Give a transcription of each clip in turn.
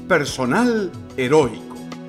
Personal heroico.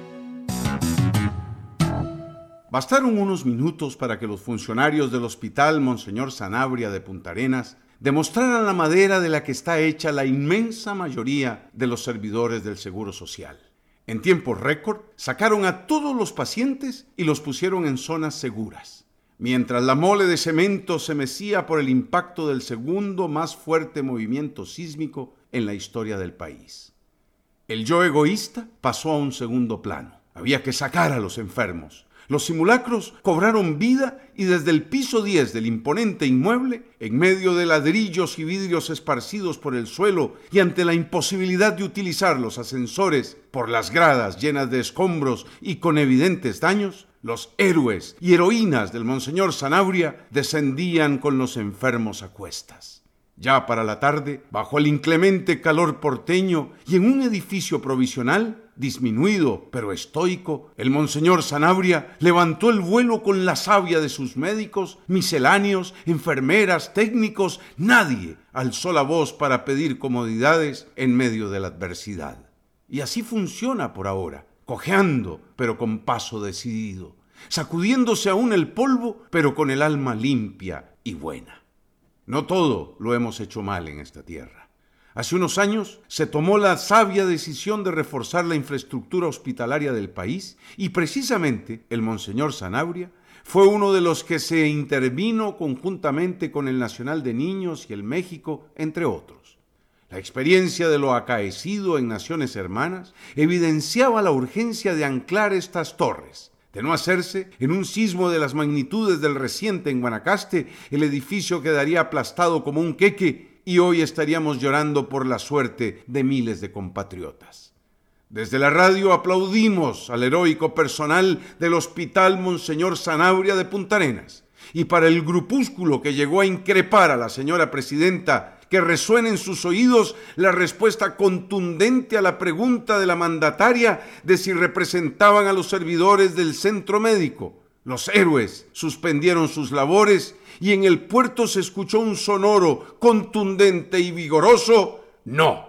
Bastaron unos minutos para que los funcionarios del Hospital Monseñor Sanabria de Punta Arenas demostraran la madera de la que está hecha la inmensa mayoría de los servidores del Seguro Social. En tiempo récord, sacaron a todos los pacientes y los pusieron en zonas seguras, mientras la mole de cemento se mecía por el impacto del segundo más fuerte movimiento sísmico en la historia del país. El yo egoísta pasó a un segundo plano. Había que sacar a los enfermos. Los simulacros cobraron vida y desde el piso 10 del imponente inmueble, en medio de ladrillos y vidrios esparcidos por el suelo y ante la imposibilidad de utilizar los ascensores por las gradas llenas de escombros y con evidentes daños, los héroes y heroínas del Monseñor Sanabria descendían con los enfermos a cuestas. Ya para la tarde, bajo el inclemente calor porteño y en un edificio provisional, disminuido pero estoico, el Monseñor Sanabria levantó el vuelo con la savia de sus médicos, misceláneos, enfermeras, técnicos. Nadie alzó la voz para pedir comodidades en medio de la adversidad. Y así funciona por ahora, cojeando pero con paso decidido, sacudiéndose aún el polvo pero con el alma limpia y buena. No todo lo hemos hecho mal en esta tierra. Hace unos años se tomó la sabia decisión de reforzar la infraestructura hospitalaria del país y precisamente el Monseñor Sanabria fue uno de los que se intervino conjuntamente con el Nacional de Niños y el México, entre otros. La experiencia de lo acaecido en Naciones Hermanas evidenciaba la urgencia de anclar estas torres. De no hacerse, en un sismo de las magnitudes del reciente en Guanacaste, el edificio quedaría aplastado como un queque y hoy estaríamos llorando por la suerte de miles de compatriotas. Desde la radio aplaudimos al heroico personal del Hospital Monseñor Sanabria de Punta Arenas. Y para el grupúsculo que llegó a increpar a la señora presidenta, que resuene en sus oídos la respuesta contundente a la pregunta de la mandataria de si representaban a los servidores del centro médico. Los héroes suspendieron sus labores y en el puerto se escuchó un sonoro, contundente y vigoroso ¡no!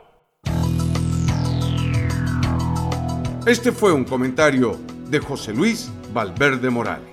Este fue un comentario de José Luis Valverde Morales.